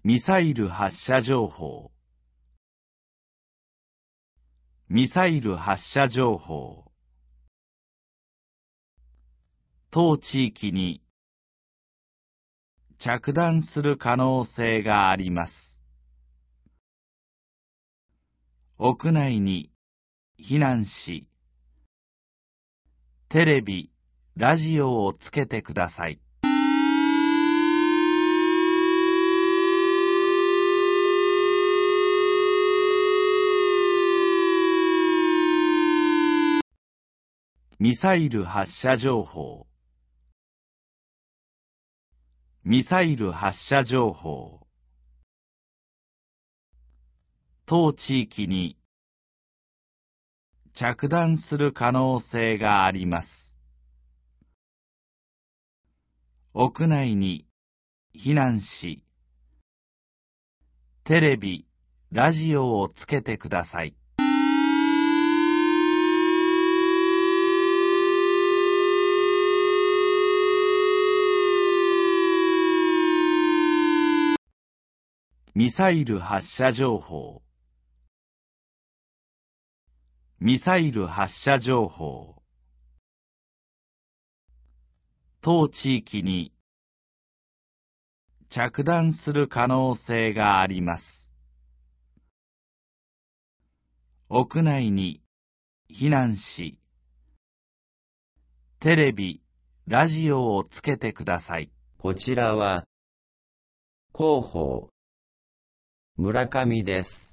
ミサイル発射情報。ミサイル発射情報。当地域に着弾する可能性があります。屋内に避難し、テレビ、ラジオをつけてください。ミサイル発射情報。ミサイル発射情報。当地域に着弾する可能性があります。屋内に避難し、テレビ、ラジオをつけてください。ミサイル発射情報。ミサイル発射情報。当地域に着弾する可能性があります。屋内に避難し、テレビ、ラジオをつけてください。 こちらは広報村上です。